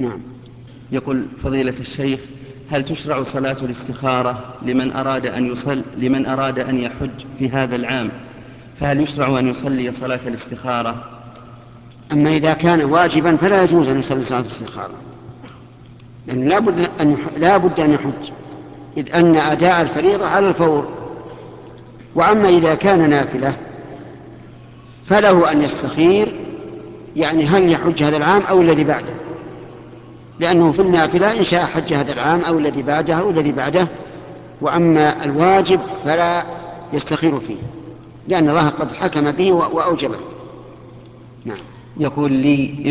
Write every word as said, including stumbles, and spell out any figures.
نعم. يقول فضيلة الشيخ: هل تشرع صلاة الاستخارة لمن أراد أن يصل لمن أراد أن يحج في هذا العام؟ فهل يشرع أن يصلي صلاة الاستخارة؟ أما إذا كان واجبا فلا يجوز أن يصلي صلاة الاستخارة، لأن لا بد أن لا بد أن يحج، إذ أن أداء الفريضة على الفور. وأما إذا كان نافلة فله أن يستخير، يعني هل يحج هذا العام أو الذي بعده، لأنه في النافلة إن شاء حج هذا العام أو الذي بعده أو الذي بعده. وأما الواجب فلا يستخير فيه، لأن الله قد حكم به وأوجبه. نعم. يقول لي